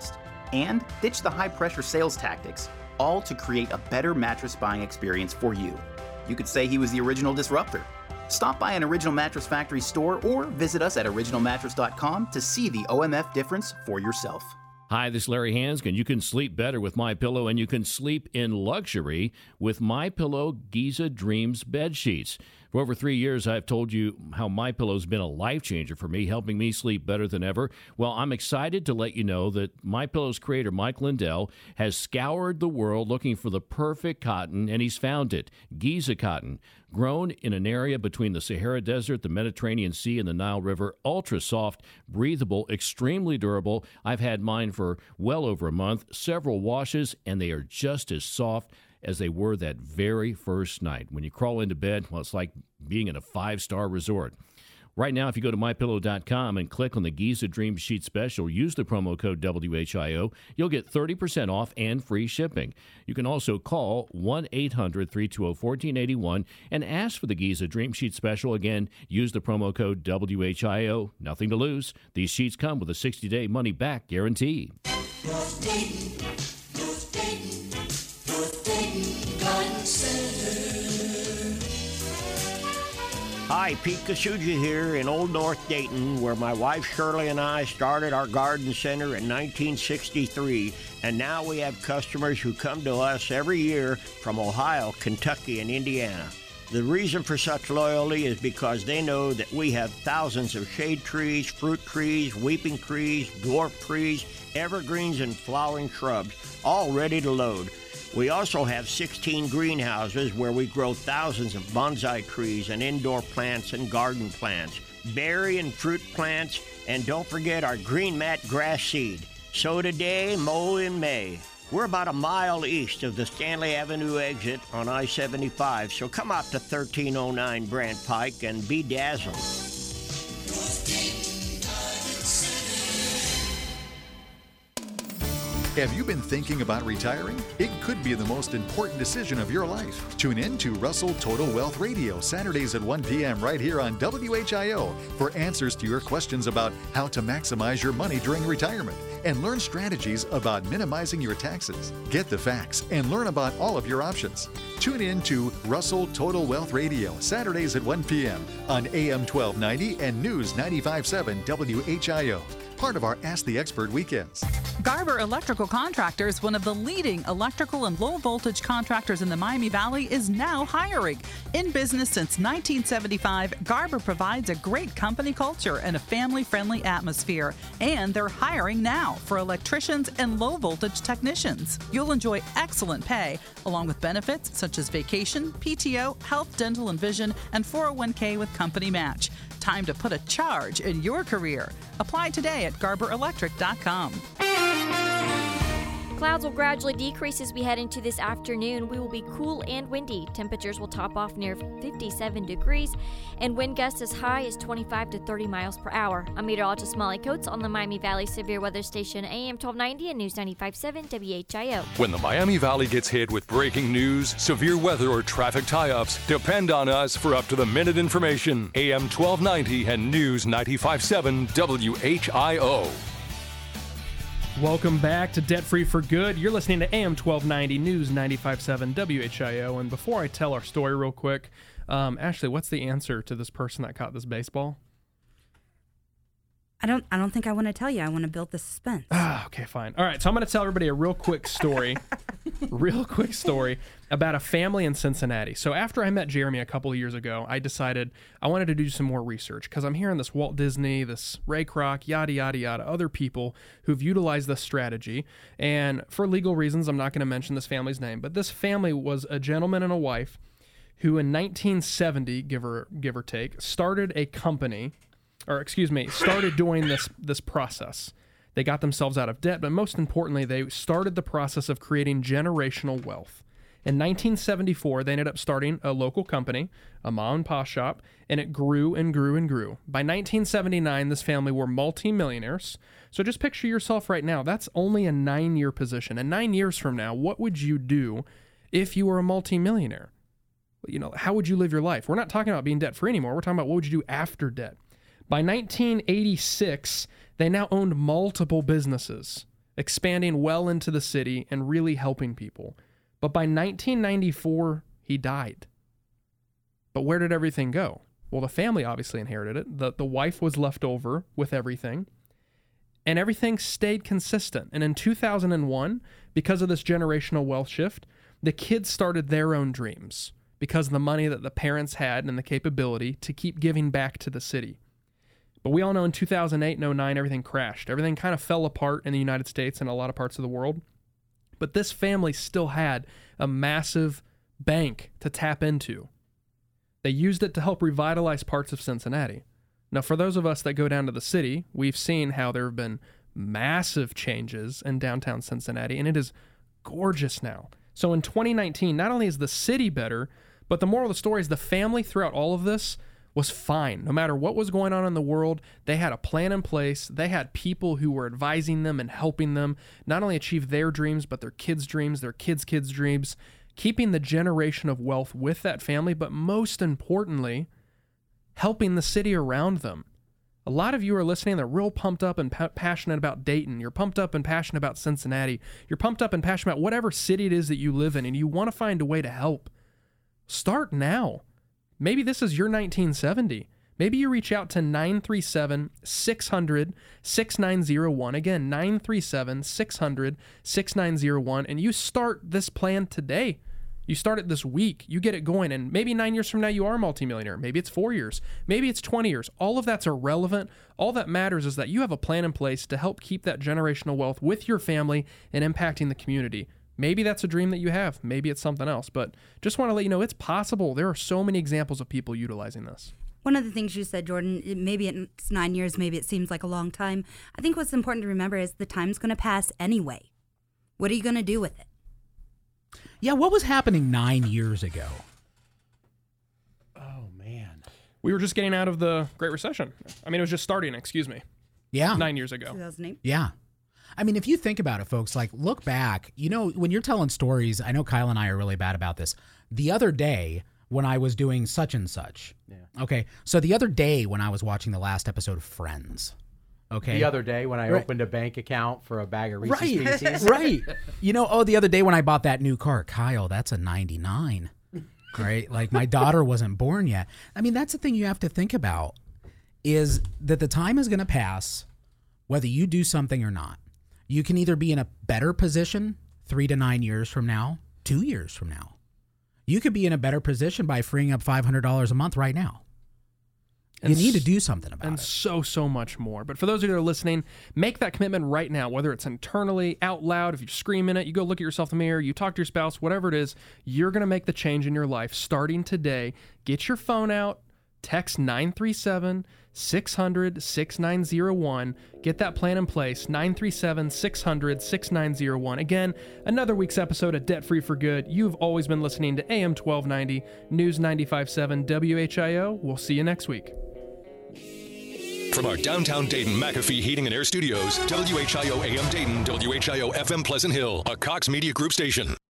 and ditch the high-pressure sales tactics, all to create a better mattress buying experience for you. You could say he was the original disruptor. Stop by an Original Mattress Factory store or visit us at original mattress dot com to see the O M F difference for yourself. Hi, this is Larry Hanskin. You can sleep better with MyPillow, and you can sleep in luxury with MyPillow Giza Dreams bed sheets. For over three years, I've told you how MyPillow's been a life changer for me, helping me sleep better than ever. Well, I'm excited to let you know that MyPillow's creator, Mike Lindell, has scoured the world looking for the perfect cotton, and he's found it, Giza cotton. Grown in an area between the Sahara Desert, the Mediterranean Sea, and the Nile River, ultra soft, breathable, extremely durable. I've had mine for well over a month, several washes, and they are just as soft as they were that very first night. When you crawl into bed, well, it's like being in a five-star resort. Right now, if you go to my pillow dot com and click on the Giza Dream Sheet Special, use the promo code W H I O, you'll get thirty percent off and free shipping. You can also call one eight hundred, three two zero, one four eight one and ask for the Giza Dream Sheet Special. Again, use the promo code W H I O. Nothing to lose. These sheets come with a sixty-day money-back guarantee. North Dayton, North Dayton, North Dayton Garden Center. Hi, Pete Kasuja here in Old North Dayton, where my wife Shirley and I started our garden center in nineteen sixty-three, and now we have customers who come to us every year from Ohio, Kentucky, and Indiana. The reason for such loyalty is because they know that we have thousands of shade trees, fruit trees, weeping trees, dwarf trees, evergreens, and flowering shrubs, all ready to load. We also have sixteen greenhouses where we grow thousands of bonsai trees and indoor plants and garden plants, berry and fruit plants, and don't forget our green mat grass seed. Sow today, mow in May. We're about a mile east of the Stanley Avenue exit on I seventy-five, so come out to thirteen oh nine Brant Pike and be dazzled. Have you been thinking about retiring? It could be the most important decision of your life. Tune in to Russell Total Wealth Radio Saturdays at one p.m. right here on W H I O for answers to your questions about how to maximize your money during retirement and learn strategies about minimizing your taxes. Get the facts and learn about all of your options. Tune in to Russell Total Wealth Radio Saturdays at one p.m. on A M twelve ninety and News ninety-five point seven W H I O. Part of our Ask the Expert weekends. Garber Electrical Contractors, one of the leading electrical and low voltage contractors in the Miami Valley, is now hiring. In business since nineteen seventy-five, Garber provides a great company culture and a family-friendly atmosphere. And they're hiring now for electricians and low voltage technicians. You'll enjoy excellent pay, along with benefits such as vacation, P T O, health, dental, and vision, and four oh one k with company match. Time to put a charge in your career. Apply today at garber electric dot com. Clouds will gradually decrease as we head into this afternoon. We will be cool and windy. Temperatures will top off near fifty-seven degrees, and wind gusts as high as twenty-five to thirty miles per hour. I'm meteorologist Molly Coates on the Miami Valley Severe Weather Station, A M twelve ninety and News ninety-five point seven W H I O. When the Miami Valley gets hit with breaking news, severe weather, or traffic tie-ups, depend on us for up-to-the-minute information. A M twelve ninety and News ninety-five point seven W H I O. Welcome back to Debt Free for Good. You're listening to A M twelve ninety News ninety-five point seven W H I O. And before I tell our story real quick, um, Ashley, what's the answer to this person that caught this baseball? I don't I don't think I want to tell you. I want to build the suspense. Ah, okay, fine. All right, so I'm going to tell everybody a real quick story, real quick story about a family in Cincinnati. So after I met Jeremy a couple of years ago, I decided I wanted to do some more research because I'm hearing this Walt Disney, this Ray Kroc, yada, yada, yada, other people who've utilized this strategy. And for legal reasons, I'm not going to mention this family's name, but this family was a gentleman and a wife who in nineteen seventy, give or, give or take, started a company or excuse me, started doing this this process. They got themselves out of debt, but most importantly, they started the process of creating generational wealth. In nineteen seventy-four, they ended up starting a local company, a mom and pop shop, and it grew and grew and grew. By nineteen seventy-nine, this family were multimillionaires. So just picture yourself right now. That's only a nine-year position. And nine years from now, what would you do if you were a multimillionaire? You know, how would you live your life? We're not talking about being debt-free anymore. We're talking about what would you do after debt. By nineteen eighty-six, they now owned multiple businesses, expanding well into the city and really helping people. But by nineteen ninety-four, he died. But where did everything go? Well, the family obviously inherited it. The, the wife was left over with everything. And everything stayed consistent. And in two thousand one, because of this generational wealth shift, the kids started their own dreams because of the money that the parents had and the capability to keep giving back to the city. But we all know in two thousand eight and oh nine, everything crashed. Everything kind of fell apart in the United States and a lot of parts of the world. But this family still had a massive bank to tap into. They used it to help revitalize parts of Cincinnati. Now, for those of us that go down to the city, we've seen how there have been massive changes in downtown Cincinnati, and it is gorgeous now. So in twenty nineteen, not only is the city better, but the moral of the story is the family throughout all of this was fine. No matter what was going on in the world, they had a plan in place. They had people who were advising them and helping them not only achieve their dreams, but their kids' dreams, their kids' kids' dreams, keeping the generation of wealth with that family, but most importantly, helping the city around them. A lot of you are listening, they're real pumped up and pa- passionate about Dayton. You're pumped up and passionate about Cincinnati. You're pumped up and passionate about whatever city it is that you live in, and you want to find a way to help. Start now. Maybe this is your nineteen seventy. Maybe you reach out to nine three seven, six hundred, six nine zero one. Again, nine three seven, six hundred, six nine zero one, and you start this plan today. You start it this week, you get it going, and maybe nine years from now you are a multimillionaire. Maybe it's four years. Maybe it's twenty years. All of that's irrelevant. All that matters is that you have a plan in place to help keep that generational wealth with your family and impacting the community. Maybe that's a dream that you have. Maybe it's something else. But just want to let you know it's possible. There are so many examples of people utilizing this. One of the things you said, Jordan, it- maybe it's nine years, maybe it seems like a long time. I think what's important to remember is the time's going to pass anyway. What are you going to do with it? Yeah, what was happening nine years ago? Oh, man. We were just getting out of the Great Recession. I mean, it was just starting, excuse me. Yeah. Nine years ago. two thousand eight. Yeah. I mean, if you think about it, folks, like look back, you know, when you're telling stories, I know Kyle and I are really bad about this. The other day when I was doing such and such. Yeah. Okay. So the other day when I was watching the last episode of Friends. Okay. The other day when I Right. opened a bank account for a bag of Reese's Right. Pieces. Right. You know, oh, the other day when I bought that new car, Kyle, that's a ninety-nine. Right? Like my daughter wasn't born yet. I mean, that's the thing you have to think about is that the time is going to pass whether you do something or not. You can either be in a better position three to nine years from now, two years from now. You could be in a better position by freeing up five hundred dollars a month right now. You And need to s- do something about and it. so, so much more. But for those of you that are listening, make that commitment right now, whether it's internally, out loud, if you're screaming it, you go look at yourself in the mirror, you talk to your spouse, whatever it is, you're going to make the change in your life starting today. Get your phone out, text nine three seven, six hundred, six nine zero one. Get that plan in place, nine three seven, six hundred, six nine zero one. Again, another week's episode of Debt Free for Good. You've always been listening to A M twelve ninety, News ninety-five point seven W H I O. We'll see you next week. From our downtown Dayton McAfee Heating and Air Studios, W H I O A M Dayton, W H I O F M Pleasant Hill, a Cox Media Group station.